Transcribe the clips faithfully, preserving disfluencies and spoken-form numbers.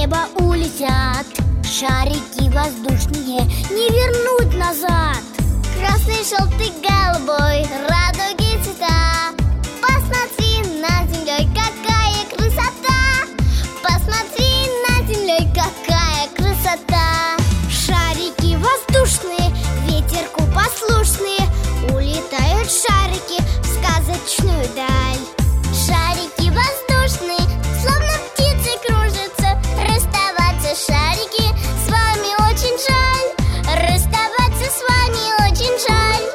неба улетят. Шарики воздушные не вернуть назад. Красный, желтый, голубой, радуги цвета. Посмотри, над землей какая красота. Посмотри, над землей какая красота. Шарики воздушные, ветерку послушные, улетают шарики в сказочную даль. Шарики воздушные, словно птицы кружатся. Расставаться, шарики, с вами очень жаль. Расставаться с вами очень жаль.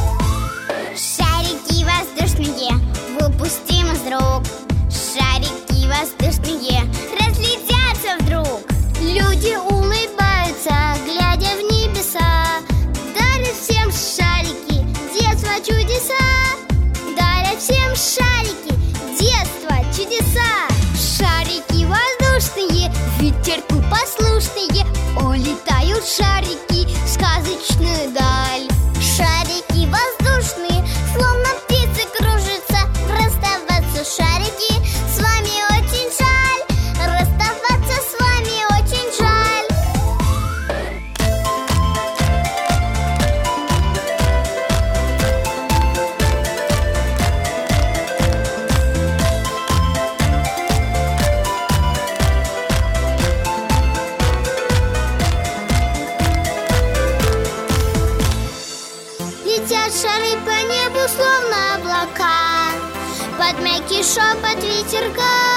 Шарики воздушные, выпустим из рук. Шарики воздушные разлетятся вдруг. Люди улыбаются, глядя в небеса. Дарят всем шарики, детство, чудеса. Дарят всем шарики, детство, чудеса. Шарики воздушные, ветерку послушные, улетают шарики в сказочную даль. Шарики воздушные, словно птицы кружатся. Расставаться, шарики, с вами очень жаль. Расставаться с вами очень жаль. Летят шары по небу, словно облака, под мягкий шепот ветерка.